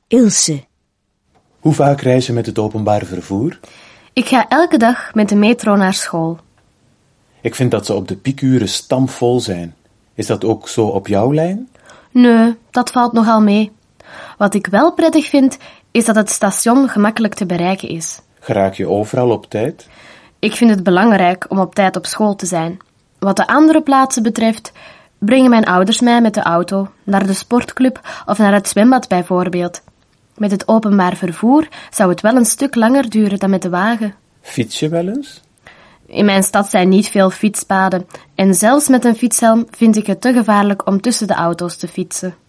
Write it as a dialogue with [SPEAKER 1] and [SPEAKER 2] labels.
[SPEAKER 1] Ilse.
[SPEAKER 2] Hoe vaak reis je met het openbaar vervoer?
[SPEAKER 3] Ik ga elke dag met de metro naar school.
[SPEAKER 2] Ik vind dat ze op de piekuren stampvol zijn. Is dat ook zo op jouw lijn?
[SPEAKER 3] Nee, dat valt nogal mee. Wat ik wel prettig vind, is dat het station gemakkelijk te bereiken is.
[SPEAKER 2] Geraak je overal op tijd?
[SPEAKER 3] Ik vind het belangrijk om op tijd op school te zijn. Wat de andere plaatsen betreft, brengen mijn ouders mij met de auto naar de sportclub of naar het zwembad bijvoorbeeld. Met het openbaar vervoer zou het wel een stuk langer duren dan met de wagen.
[SPEAKER 2] Fiets je wel eens?
[SPEAKER 3] In mijn stad zijn niet veel fietspaden en zelfs met een fietshelm vind ik het te gevaarlijk om tussen de auto's te fietsen.